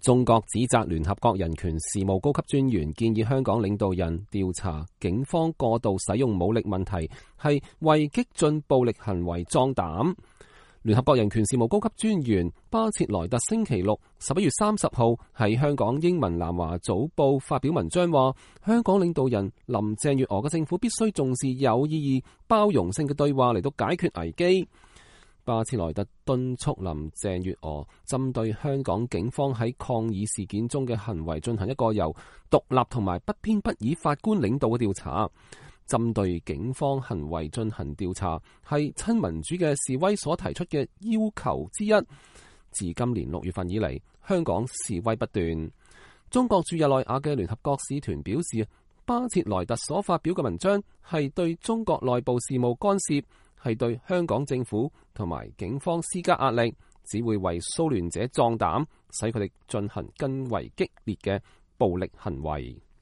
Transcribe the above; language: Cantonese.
中國指責聯合國人權事務高級專員建議香港領導人調查警方過度使用武力問題，係為激進暴力行為壯膽。聯合國人權事務高級專員巴切萊特星期六11月30號喺香港英文南華早報發表文章話，香港領導人林鄭月娥嘅政府必須重視有意義、包容性嘅對話嚟到解決危機。巴切萊特敦促林鄭月娥針對香港警方喺抗議事件中嘅行為進行一個由獨立同埋不偏不倚法官領導嘅調查。針對警方行為進行調查係親民主嘅示威所提出嘅要求之一。自今年6月份以嚟，香港示威不斷。中國駐日內瓦嘅聯合國使團表示，巴切萊特所發表嘅文章係對中國內部事務干涉，係對香港政府同埋警方施加壓力，只會為騷亂者壯膽，使佢哋進行更為激烈嘅暴力行為。